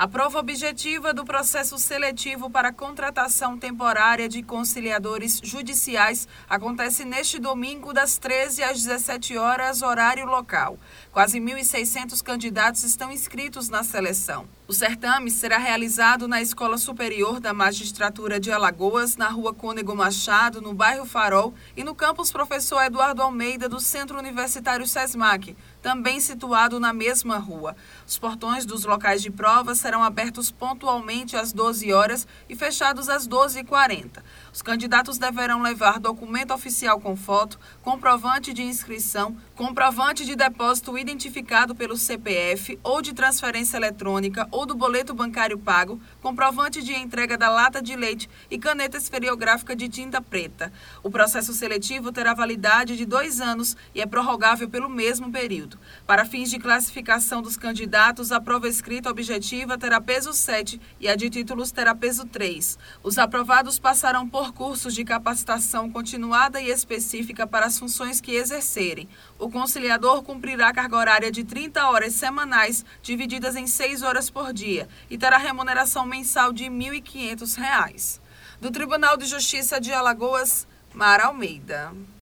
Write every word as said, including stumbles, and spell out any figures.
A prova objetiva do processo seletivo para contratação temporária de conciliadores judiciais acontece neste domingo das treze às dezessete horas, horário local. Quase mil e seiscentos candidatos estão inscritos na seleção. O certame será realizado na Escola Superior da Magistratura de Alagoas, na Rua Cônego Machado, no bairro Farol, e no campus Professor Eduardo Almeida, do Centro Universitário SESMAC, também situado na mesma rua. Os portões dos locais de prova serão abertos pontualmente às doze horas e fechados às doze e quarenta. Os candidatos deverão levar documento oficial com foto, comprovante de inscrição, comprovante de depósito identificado pelo C P F ou de transferência eletrônica ou do boleto bancário pago, comprovante de entrega da lata de leite e caneta esferiográfica de tinta preta. O processo seletivo terá validade de dois anos e é prorrogável pelo mesmo período. Para fins de classificação dos candidatos, a prova escrita objetiva terá peso sete e a de títulos terá peso três. Os aprovados passarão por cursos de capacitação continuada e específica para as funções que exercerem. O conciliador cumprirá carga horária de trinta horas semanais, divididas em seis horas por dia, e terá remuneração mensal de mil e quinhentos reais. Do Tribunal de Justiça de Alagoas, Mara Almeida.